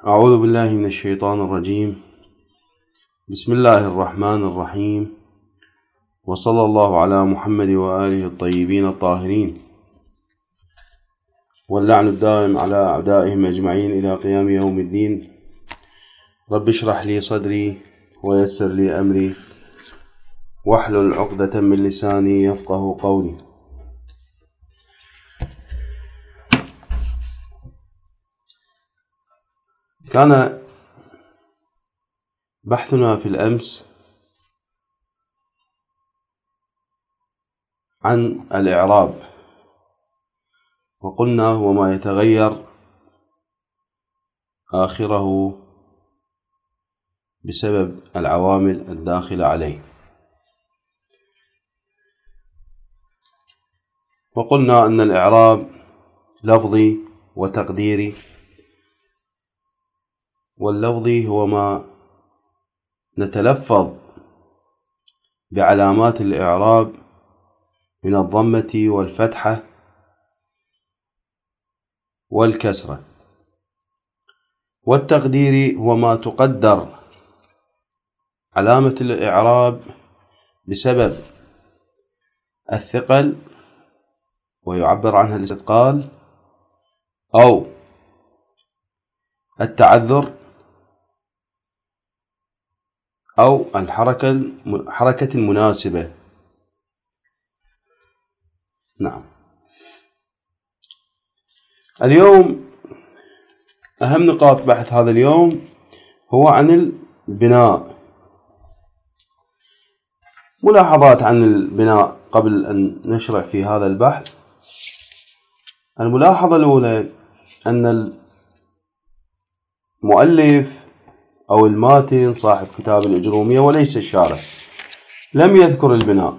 أعوذ بالله من الشيطان الرجيم. بسم الله الرحمن الرحيم، وصلى الله على محمد وآله الطيبين الطاهرين، واللعن الدائم على أعدائهم أجمعين إلى قيام يوم الدين. رب اشرح لي صدري ويسر لي أمري واحلل عقدة من لساني يفقه قولي. كان بحثنا في الأمس عن الإعراب، وقلنا هو ما يتغير آخره بسبب العوامل الداخلة عليه، وقلنا أن الإعراب لفظي وتقديري، واللفظي هو ما نتلفظ بعلامات الإعراب من الضمة والفتحة والكسرة، والتقديري هو ما تقدر علامة الإعراب بسبب الثقل ويعبر عنها الاستثقال أو التعذر أو الحركة المناسبة. نعم، اليوم أهم نقاط بحث هذا اليوم هو عن البناء. ملاحظات عن البناء قبل أن نشرع في هذا البحث. الملاحظة الأولى أن المؤلف أو الماتن صاحب كتاب الأجرومية وليس الشارح لم يذكر البناء.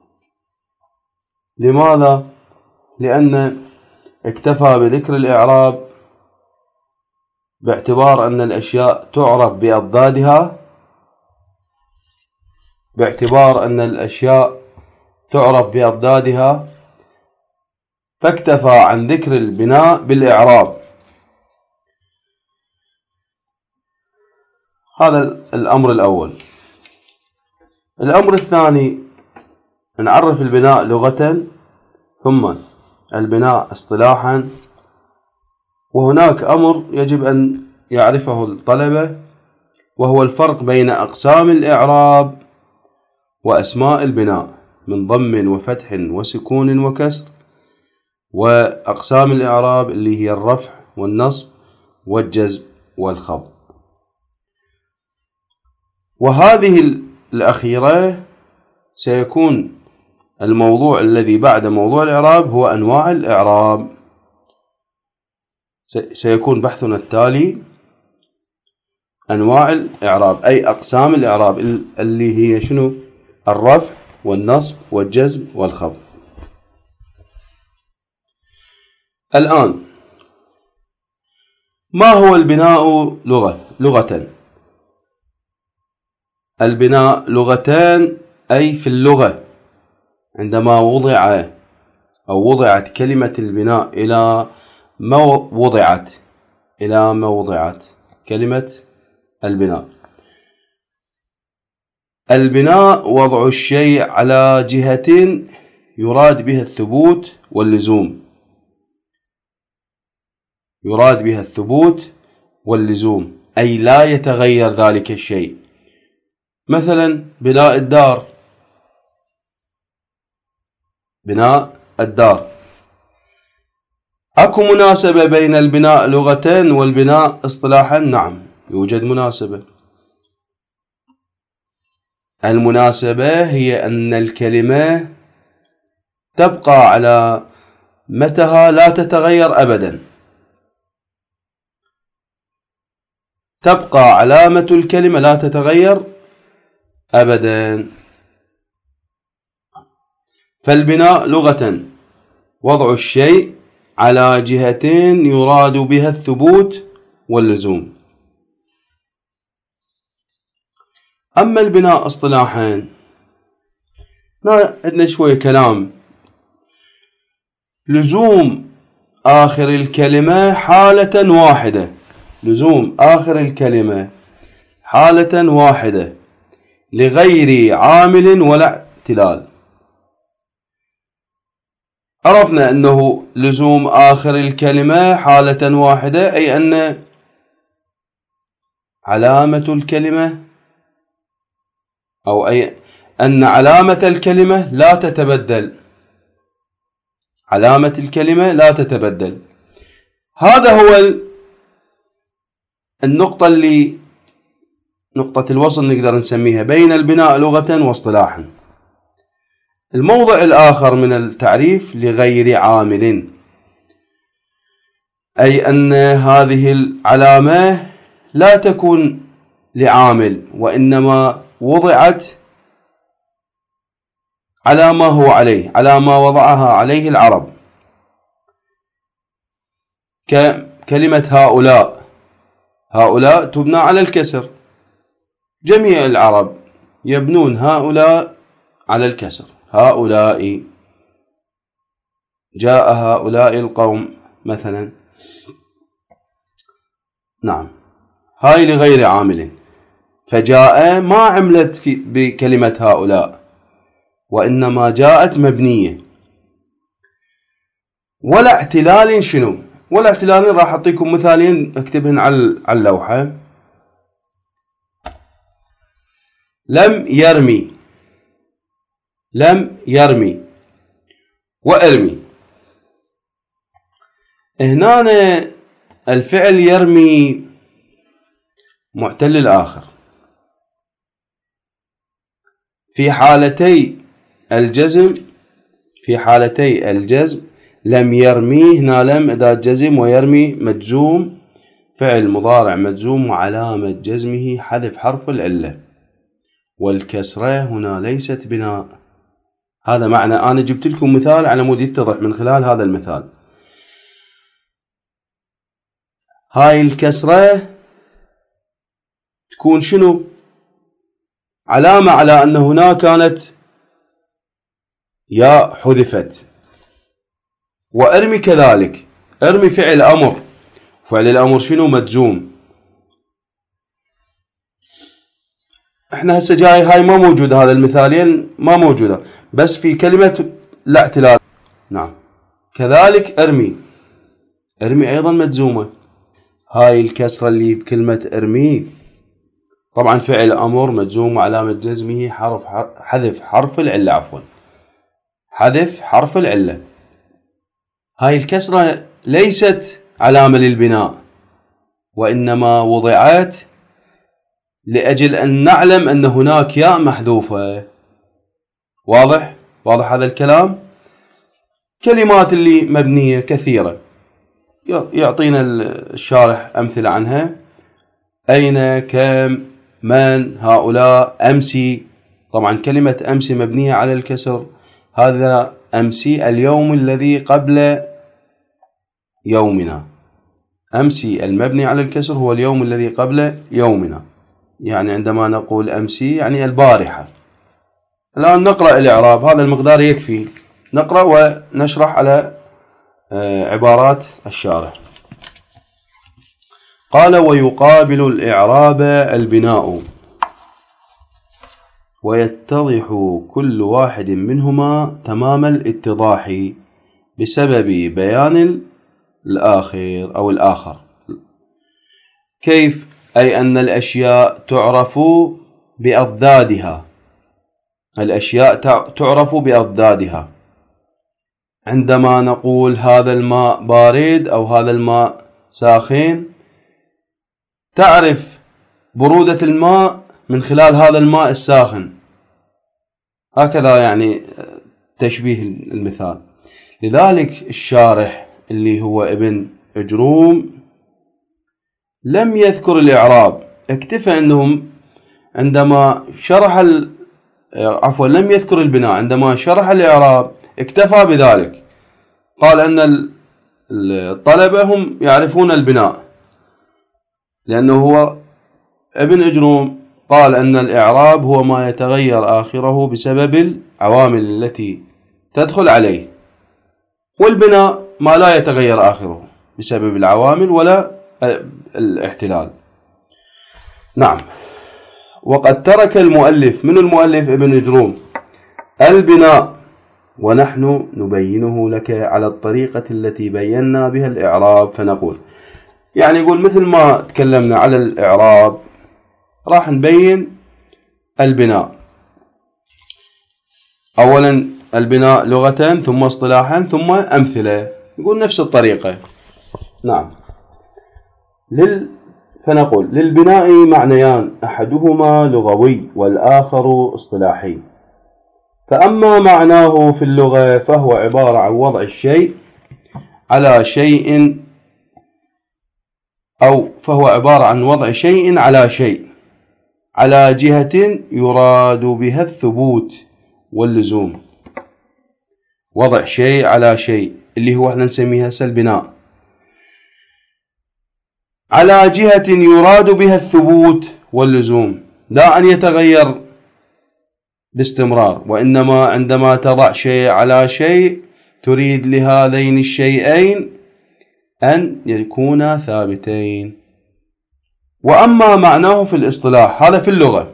لماذا؟ لأن اكتفى بذكر الإعراب باعتبار أن الأشياء تعرف بأضدادها، فاكتفى عن ذكر البناء بالإعراب. هذا الأمر الأول. الأمر الثاني، نعرف البناء لغة ثم البناء اصطلاحا، وهناك أمر يجب أن يعرفه الطلبة، وهو الفرق بين أقسام الإعراب وأسماء البناء من ضم وفتح وسكون وكسر، وأقسام الإعراب اللي هي الرفع والنصب والجزم والخفض. وهذه الأخيرة سيكون الموضوع الذي بعد موضوع الإعراب هو أنواع الإعراب. سيكون بحثنا التالي أنواع الإعراب، أي أقسام الإعراب اللي هي شنو؟ الرفع والنصب والجزم والخفض. الآن، ما هو البناء لغة؟ البناء لغتان، أي في اللغة عندما وضعت كلمة البناء إلى ما وضعت كلمة البناء. البناء وضع الشيء على جهة يراد بها الثبوت واللزوم، أي لا يتغير ذلك الشيء. مثلا بناء الدار، أكو مناسبة بين البناء لغة والبناء اصطلاحا؟ نعم، يوجد مناسبة. المناسبة هي أن الكلمة تبقى على متها لا تتغير أبدا، تبقى علامة الكلمة لا تتغير أبدا. فالبناء لغة وضع الشيء على جهتين يراد بها الثبوت واللزوم. أما البناء اصطلاحا، عندنا شوية كلام. لزوم آخر الكلمة حالة واحدة، لزوم آخر الكلمة حالة واحدة لغير عامل ولا اعتلال. عرفنا أنه لزوم آخر الكلمة حالة واحدة أي أن علامة الكلمة أو أي أن علامة الكلمة لا تتبدل. علامة الكلمة لا تتبدل. هذا هو النقطة اللي نقطة الوصل نقدر نسميها بين البناء لغة واصطلاحا. الموضع الآخر من التعريف لغير عامل، أي أن هذه العلامة لا تكون لعامل وإنما وضعت على ما هو عليه، على ما وضعها عليه العرب. ككلمة هؤلاء، هؤلاء تبنى على الكسر، جميع العرب يبنون هؤلاء على الكسر. هؤلاء، جاء هؤلاء القوم مثلا. نعم، هاي لغير عامل. فجاء ما عملت بكلمة هؤلاء وإنما جاءت مبنية. ولا اعتلال شنو؟ ولا اعتلال راح أعطيكم مثالين أكتبهن على اللوحة. لم يرمي، لم يرمي، وارمي. هنا الفعل يرمي معتل الآخر. في حالتي الجزم، في حالتي الجزم لم يرمي، هنا لم أداة جزم ويرمي مجزوم، فعل مضارع مجزوم وعلامة جزمه حذف حرف العلة، والكسرة هنا ليست بناء. هذا معنى أنا جبت لكم مثال على مود يتضح من خلال هذا المثال. هاي الكسرة تكون شنو؟ علامة على أن هنا كانت يا حذفت. وارمي كذلك، ارمي فعل أمر، فعل الأمر شنو؟ مجزوم. احنا هسه جاي هاي ما موجودة، هذا المثالين ما موجودة، بس في كلمة لا اعتلال. نعم، كذلك ارمي، ارمي أيضا مجزومة. هاي الكسرة اللي بكلمة ارمي طبعا فعل أمر مجزوم وعلامة جزمه حذف حرف العلة، عفوا حذف حرف العلة. هاي الكسرة ليست علامة للبناء وإنما وضعت لأجل أن نعلم أن هناك ياء محذوفة. واضح؟ واضح هذا الكلام؟ كلمات اللي مبنية كثيرة يعطينا الشارح أمثلة عنها. أين، كم، من، هؤلاء، أمسي. طبعا كلمة أمسي مبنية على الكسر، هذا أمسي اليوم الذي قبل يومنا. أمسي المبني على الكسر هو اليوم الذي قبل يومنا، يعني عندما نقول أمسي يعني البارحة. الآن نقرأ الإعراب، هذا المقدار يكفي، نقرأ ونشرح على عبارات الشارح. قال: ويقابل الإعراب البناء، ويتضح كل واحد منهما تمام الاتضاح بسبب بيان الآخر أو الآخر. كيف؟ أي أن الأشياء تعرف بأضدادها، الأشياء تعرف بأضدادها. عندما نقول هذا الماء بارد أو هذا الماء ساخن، تعرف برودة الماء من خلال هذا الماء الساخن. هكذا يعني تشبيه المثال. لذلك الشارح اللي هو ابن جروم لم يذكر الإعراب، اكتفى أنهم عندما شرح لم يذكر البناء، عندما شرح الإعراب اكتفى بذلك. قال أن الطلبة هم يعرفون البناء، لأنه هو ابن أجروم قال أن الإعراب هو ما يتغير آخره بسبب العوامل التي تدخل عليه، والبناء ما لا يتغير آخره بسبب العوامل ولا الاحتلال. نعم. وقد ترك المؤلف، من المؤلف ابن جروم، البناء، ونحن نبينه لك على الطريقة التي بينا بها الإعراب. فنقول يعني يقول مثل ما تكلمنا على الإعراب راح نبين البناء. أولا البناء لغة، ثم اصطلاحا، ثم أمثلة. يقول نفس الطريقة. نعم. فنقول للبناء معنيان، أحدهما لغوي والآخر اصطلاحي. فأما معناه في اللغة فهو عبارة عن وضع الشيء على شيء، أو فهو عبارة عن وضع شيء على شيء على جهة يراد بها الثبوت واللزوم. وضع شيء على شيء اللي هو احنا نسميها البناء، على جهة يراد بها الثبوت واللزوم، لا أن يتغير باستمرار، وإنما عندما تضع شيء على شيء تريد لهذين الشيئين أن يكونا ثابتين. وأما معناه في الاصطلاح، هذا في اللغة،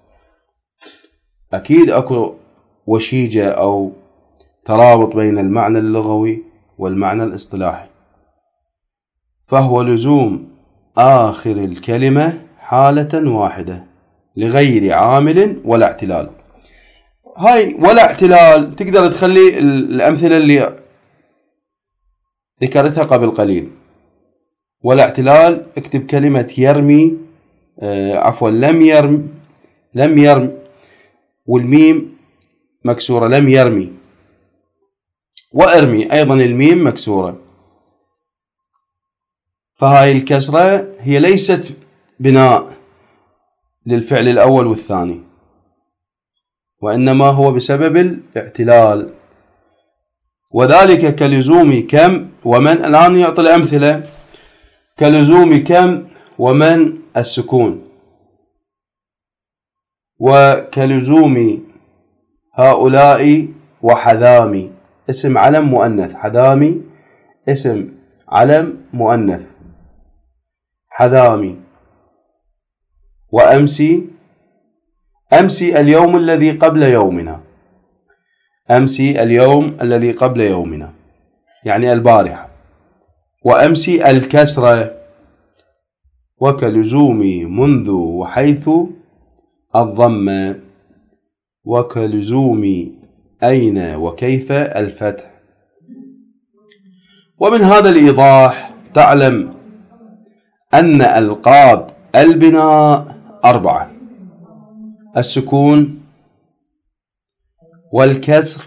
أكيد أكو وشيجة أو ترابط بين المعنى اللغوي والمعنى الاصطلاحي. فهو لزوم آخر الكلمة حالة واحدة لغير عامل ولا اعتلال. هاي ولا اعتلال تقدر تخلي الأمثلة اللي ذكرتها قبل قليل. ولا اعتلال اكتب كلمة يرمي، لم يرم والميم مكسورة، لم يرمي. وارمي أيضا الميم مكسورة. فهاي الكسرة هي ليست بناء للفعل الأول والثاني، وإنما هو بسبب الاعتلال. وذلك كلزوم كم ومن. الآن يعطي الأمثلة. كلزوم كم ومن السكون، وكلزوم هؤلاء وحذامي. اسم علم مؤنث، حذامي اسم علم مؤنث، حذامي. وأمسي، أمسي اليوم الذي قبل يومنا، أمسي اليوم الذي قبل يومنا يعني البارحة. وأمسي الكسرة. وكلزوم منذ وحيث الضم. وكلزوم أين وكيف الفتح. ومن هذا الإيضاح تعلم أن ألقاب البناء 4: السكون والكسر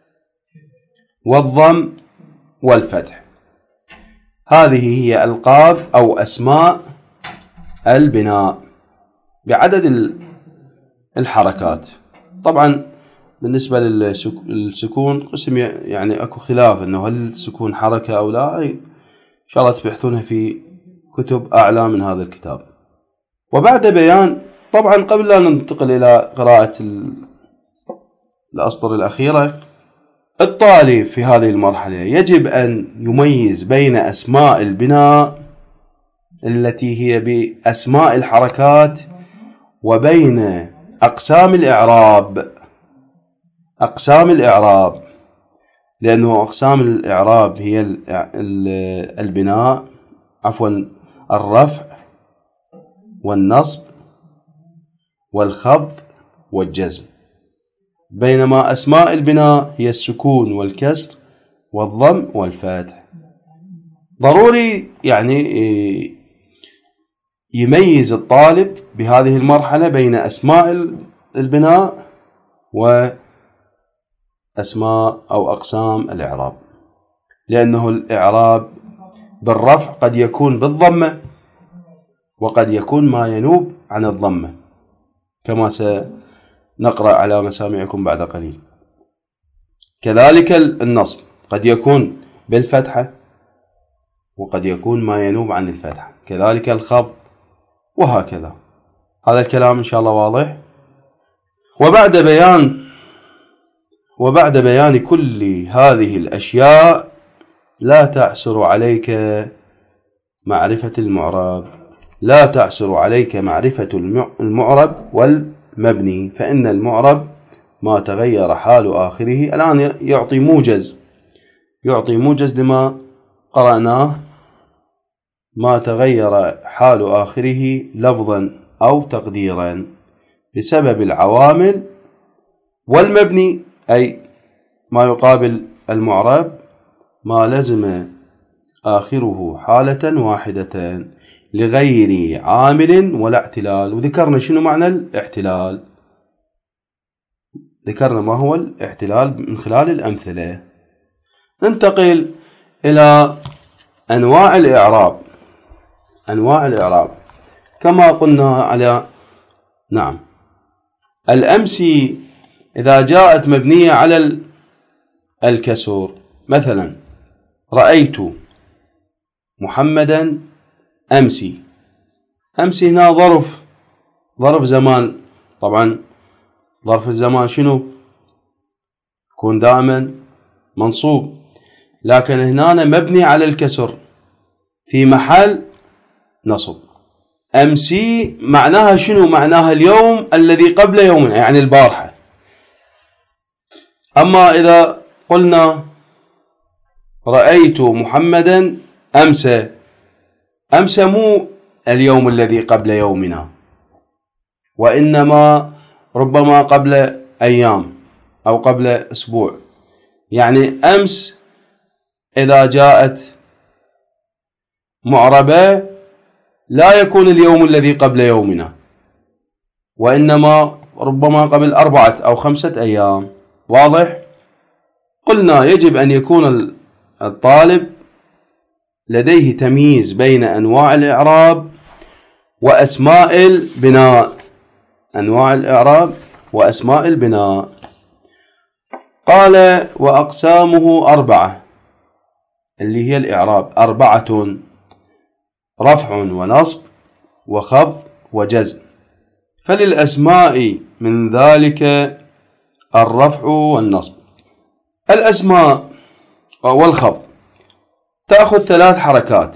والضم والفتح. هذه هي ألقاب أو أسماء البناء بعدد الحركات. طبعا بالنسبة للسكون قسم يعني أكو خلاف أنه هل السكون حركة أو لا، إن شاء الله تبحثونها في كتب أعلى من هذا الكتاب. وبعد بيان، طبعا قبل لا ننتقل إلى قراءة الأسطر الأخيرة، الطالب في هذه المرحلة يجب أن يميز بين أسماء البناء التي هي بأسماء الحركات وبين أقسام الإعراب. أقسام الإعراب، لأنه أقسام الإعراب هي البناء، عفوا الرفع والنصب والخفض والجزم، بينما أسماء البناء هي السكون والكسر والضم والفتح. ضروري يعني يميز الطالب بهذه المرحلة بين أسماء البناء وأسماء أو أقسام الإعراب، لأنه الإعراب بالرفع قد يكون بالضمة وقد يكون ما ينوب عن الضمة، كما سنقرأ على مسامعكم بعد قليل. كذلك النصب قد يكون بالفتحة وقد يكون ما ينوب عن الفتحة، كذلك الخفض، وهكذا. هذا الكلام إن شاء الله واضح. وبعد بيان كل هذه الأشياء لا تعسر عليك معرفة المعرب. لا تعسر عليك معرفة المعرب والمبني، فإن المعرب ما تغير حال آخره. الآن يعطي موجز لما قرأناه: ما تغير حال آخره لفظا أو تقديرا بسبب العوامل. والمبني أي ما يقابل المعرب ما لزم آخره حالة واحدة لغير عامل ولا اعتلال. وذكرنا شنو معنى الاحتلال، ذكرنا ما هو الاحتلال من خلال الأمثلة. ننتقل إلى أنواع الإعراب. أنواع الإعراب كما قلنا على الأمسي إذا جاءت مبنية على الكسر، مثلا رأيت محمدا أمسي. أمسي هنا ظرف زمان. طبعا ظرف الزمان شنو؟ يكون دائما منصوب، لكن هنا مبني على الكسر في محل نصب. أمسي معناها شنو؟ معناها اليوم الذي قبل يومنا، يعني البارحة. أما إذا قلنا رأيت محمدا أمسى، أمسى مو اليوم الذي قبل يومنا، وإنما ربما قبل أيام أو قبل أسبوع. يعني أمس إذا جاءت معربة لا يكون اليوم الذي قبل يومنا، وإنما ربما قبل 4 أو 5 أيام. واضح؟ قلنا يجب أن يكون الطالب لديه تمييز بين أنواع الإعراب وأسماء البناء. أنواع الإعراب وأسماء البناء. قال: وأقسامه 4، اللي هي الإعراب 4: رفع ونصب وخفض وجزم. فللأسماء من ذلك الرفع والنصب. الأسماء والخفض تأخذ 3 حركات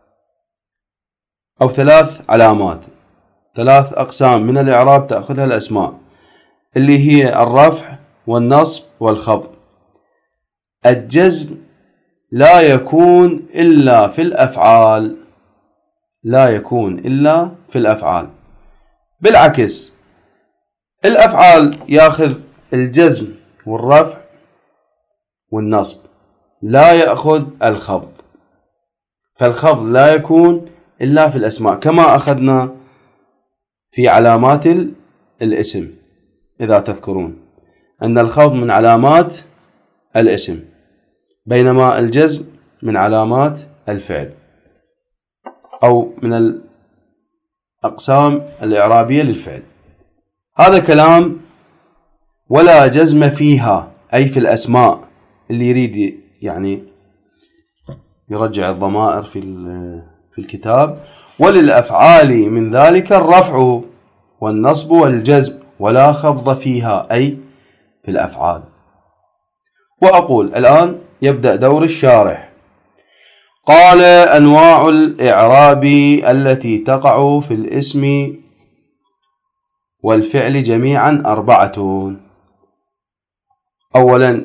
أو 3 علامات. 3 أقسام من الإعراب تأخذها الأسماء، اللي هي الرفع والنصب والخفض. الجزم لا يكون إلا في الأفعال، لا يكون إلا في الأفعال. بالعكس، الأفعال يأخذ الجزم والرفع والنصب، لا يأخذ الخفض. فالخفض لا يكون إلا في الأسماء، كما أخذنا في علامات الاسم. إذا تذكرون أن الخفض من علامات الاسم، بينما الجزم من علامات الفعل أو من الأقسام الإعرابية للفعل. هذا كلام ولا جزم فيها، أي في الأسماء. اللي يريد يعني يرجع الضمائر في الكتاب. وللأفعال من ذلك الرفع والنصب والجزم ولا خفض فيها، أي في الأفعال. وأقول الآن يبدأ دور الشارح. قال: أنواع الإعراب التي تقع في الاسم والفعل جميعا 4. أولا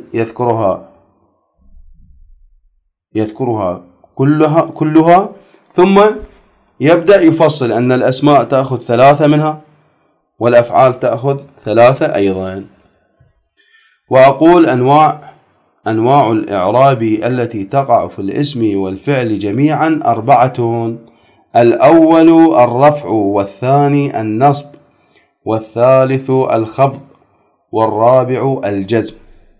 يذكرها كلها، ثم يبدأ يفصل أن الأسماء تأخذ 3 منها والأفعال تأخذ 3 أيضا. وأقول: أنواع الإعراب التي تقع في الاسم والفعل جميعا 4. الأول الرفع، والثاني النصب، والثالث الخفض، والرابع الجزم.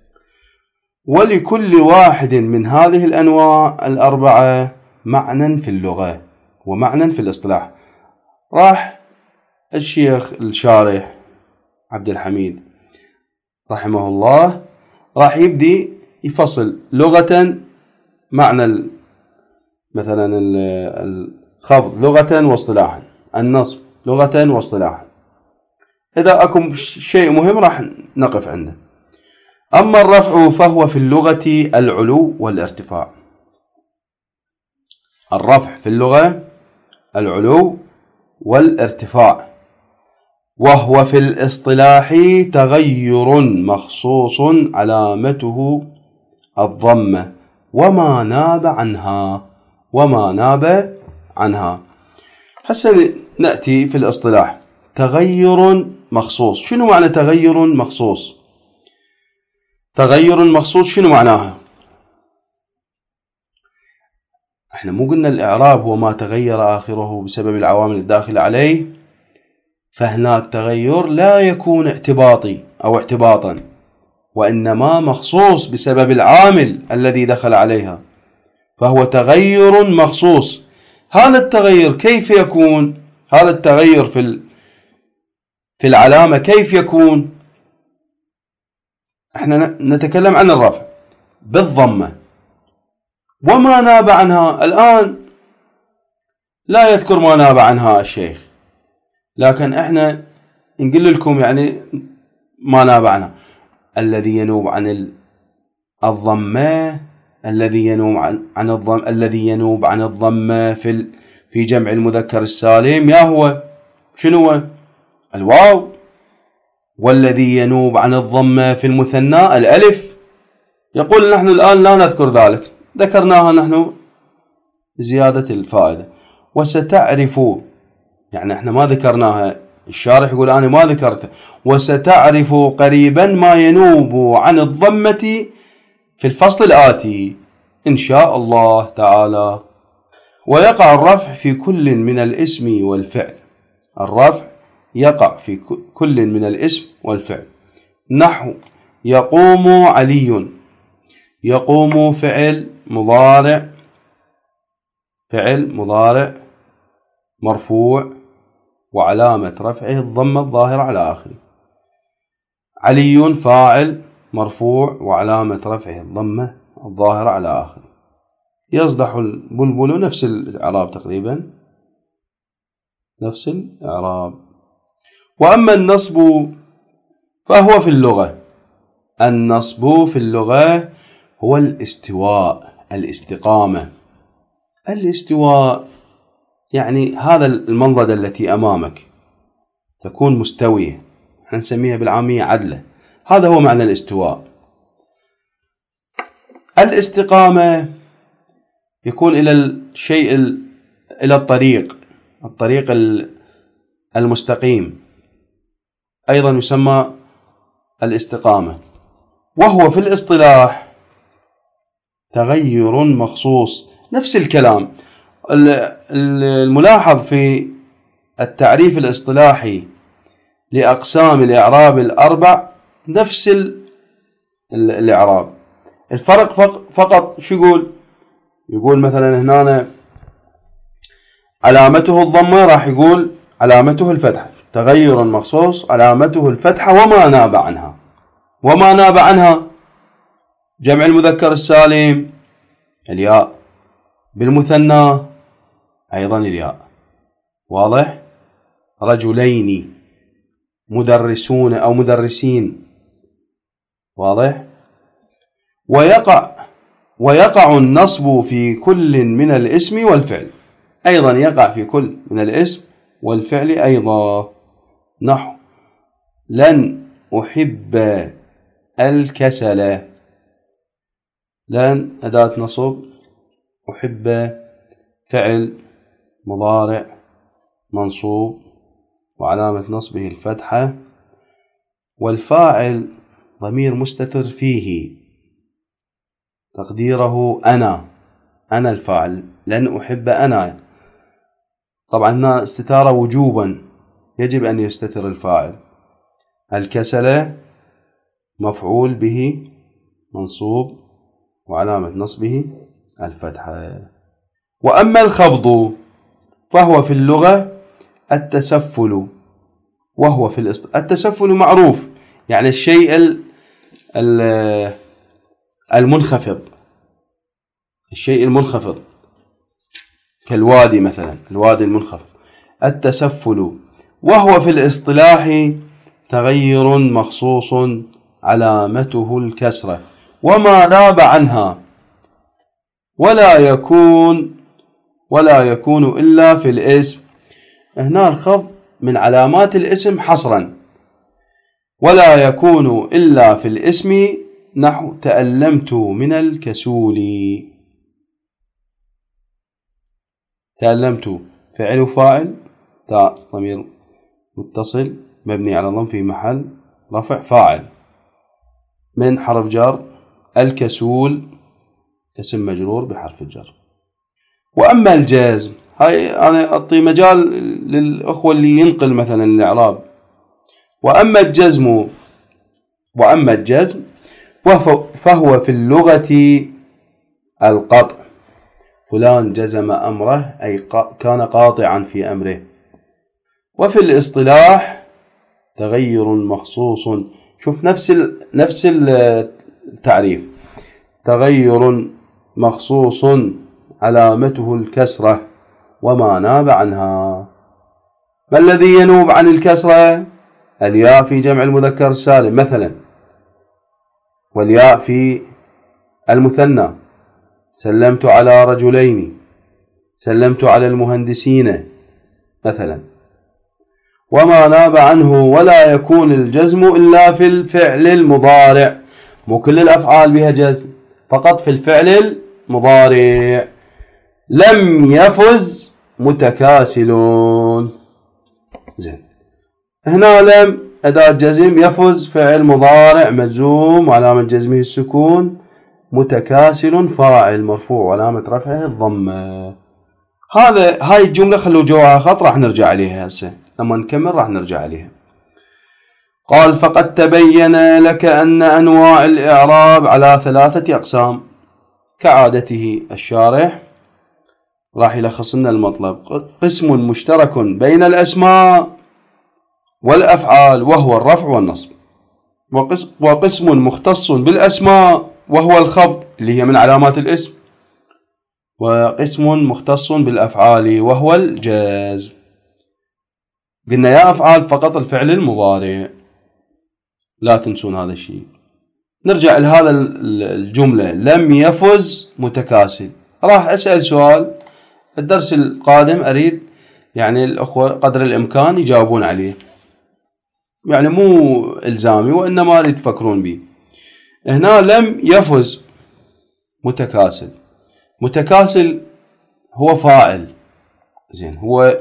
ولكل واحد من هذه الأنواع 4 معنى في اللغة ومعنى في الاصطلاح. راح الشيخ الشارح عبد الحميد رحمه الله راح يبدي يفصل لغة معنى مثلا الخفض لغة واصطلاحا، النصب لغة واصطلاحا. إذا أكون شيء مهم راح نقف عنده. أما الرفع فهو في اللغة العلو والارتفاع. الرفع في اللغة العلو والارتفاع، وهو في الاصطلاح تغير مخصوص علامته الضمة وما ناب عنها. هسه نأتي في الاصطلاح. تغير مخصوص، شنو معنى تغير مخصوص؟ تغير مخصوص شنو معناها؟ احنا مو قلنا الإعراب هو ما تغير آخره بسبب العوامل الداخلة عليه؟ فهنا التغير لا يكون اعتباطي أو اعتباطا، وإنما مخصوص بسبب العامل الذي دخل عليها، فهو تغير مخصوص. هذا التغير كيف يكون؟ هذا التغير في العلامة كيف يكون؟ احنا نتكلم عن الرفع بالضمة وما ناب عنها. الآن لا يذكر ما ناب عنها الشيخ، لكن احنا نقول لكم يعني ما ناب عنها. الذي ينوب عن الضمة، الذي ينوب عن الضمة في جمع المذكر السالم يا هو شنو هو؟ الواو. والذي ينوب عن الضمة في المثنى الألف. يقول نحن الآن لا نذكر ذلك، ذكرناها نحن زيادة الفائدة. وستعرف، يعني احنا ما ذكرناها، الشارح يقول أنا ما ذكرته. وستعرف قريبا ما ينوب عن الضمة في الفصل الآتي إن شاء الله تعالى. ويقع الرفع في كل من الاسم والفعل. الرفع يقع في كل من الاسم والفعل. نحو يقوم علي. يقوم فعل مضارع مرفوع وعلامة رفعه الضمة الظاهرة على آخره. علي فاعل مرفوع وعلامة رفعه الضمة الظاهرة على آخره. يصدح البلبل، نفس الإعراب تقريبا، نفس الإعراب. وأما النصب فهو في اللغة، النصب في اللغة هو الاستواء، الاستقامة. الاستواء يعني هذا المنضدة التي أمامك تكون مستوية، نسميها بالعامية عدلة. هذا هو معنى الاستواء. الاستقامة يكون إلى الشيء، إلى الطريق المستقيم، أيضا يسمى الاستقامة. وهو في الاصطلاح تغير مخصوص. نفس الكلام. الملاحظ في التعريف الاصطلاحي لأقسام الإعراب الأربع نفس الإعراب. الفرق فقط شو يقول مثلا هنا علامته الضمة، راح يقول علامته الفتحة. تغير مخصوص علامته الفتحة وما ناب عنها جمع المذكر السالم الياء، بالمثنى أيضا الياء. واضح؟ رجلين، مدرسون أو مدرسين. واضح؟ ويقع النصب في كل من الاسم والفعل. أيضا يقع في كل من الاسم والفعل أيضا. نحو لن أحب الكسل. لن أداة نصب، أحب فعل مضارع منصوب وعلامة نصبه الفتحة، والفاعل ضمير مستتر فيه تقديره أنا الفاعل. لن أحب أنا. طبعا هنا استتارة وجوبا، يجب أن يستتر الفاعل. الكسل مفعول به منصوب وعلامة نصبه الفتحة. وأما الخفض فهو في اللغة التسفل، وهو في التسفل معروف، يعني الشيء المنخفض، الشيء المنخفض كالوادي مثلا، الوادي المنخفض التسفل. وهو في الاصطلاح تغير مخصوص علامته الكسرة وما ناب عنها، ولا يكون إلا في الاسم. هنا الخفض من علامات الاسم حصرا. ولا يكون إلا في الاسم نحو تألمت من الكسول. تألمت فعل وفاعل، تاء ضمير متصل مبني على ضم في محل رفع فاعل، من حرف جر، الكسول اسم مجرور بحرف الجر. وأما الجازم، هاي أنا أعطي مجال للأخوة اللي ينقل مثلا الإعراب. وأما الجزم فهو في اللغة القطع، فلان جزم أمره أي كان قاطعا في أمره. وفي الاصطلاح تغير مخصوص، شوف نفس التعريف، تغير مخصوص علامته الكسرة وما ناب عنها. ما الذي ينوب عن الكسرة؟ الياء في جمع المذكر السالم مثلا، والياء في المثنى، سلمت على رجلين، سلمت على المهندسين مثلا. وما ناب عنه ولا يكون الجزم إلا في الفعل المضارع، مو كل الأفعال بها جزم، فقط في الفعل المضارع. لم يفز متكاسلون. زين، هنا لم أداة جزم، يفز فعل مضارع مجزوم وعلامة جزمه السكون، متكاسل فاعل مرفوع وعلامة رفعه الضمة. هاي الجملة خلوا جواها خط، راح نرجع عليها هسه لما نكمل، راح نرجع عليها. قال فقد تبين لك أن أنواع الإعراب على 3 أقسام. كعادته الشارح راح يلخص لنا المطلب. قسم مشترك بين الأسماء والأفعال وهو الرفع والنصب، وقسم مختص بالأسماء وهو الخفض اللي هي من علامات الاسم، وقسم مختص بالأفعال وهو الجزم. قلنا يا أفعال فقط الفعل المضارع، لا تنسون هذا الشيء. نرجع لهذا الجملة، لم يفز متكاسل. راح أسأل سؤال الدرس القادم، أريد يعني الأخوة قدر الإمكان يجاوبون عليه، يعني مو إلزامي وإنما أريد تفكرون به. هنا لم يفز متكاسل، متكاسل هو فاعل، زين، هو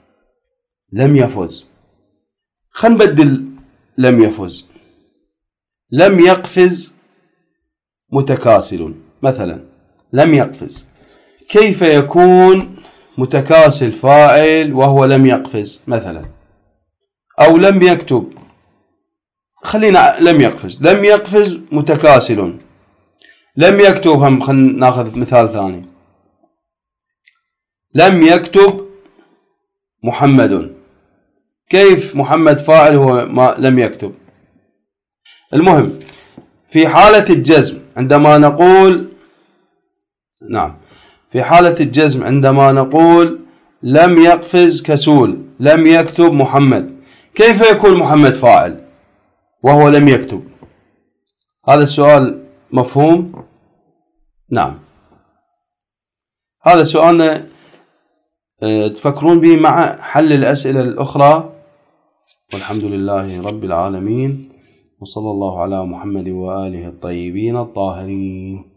لم يفز. خلينا نبدل لم يفز، لم يقفز متكاسل مثلا، لم يقفز. كيف يكون متكاسل فاعل وهو لم يقفز مثلا؟ أو لم يكتب، خلينا لم يقفز، لم يقفز متكاسل. لم يكتب، هم خلينا ناخذ مثال ثاني، لم يكتب محمد. كيف محمد فاعل هو ما لم يكتب؟ المهم في حالة الجزم عندما نقول، نعم، في حالة الجزم عندما نقول لم يقفز كسول، لم يكتب محمد، كيف يكون محمد فاعل وهو لم يكتب؟ هذا السؤال مفهوم؟ نعم، هذا سؤالنا تفكرون به مع حل الأسئلة الأخرى. والحمد لله رب العالمين، وصلى الله على محمد وآله الطيبين الطاهرين.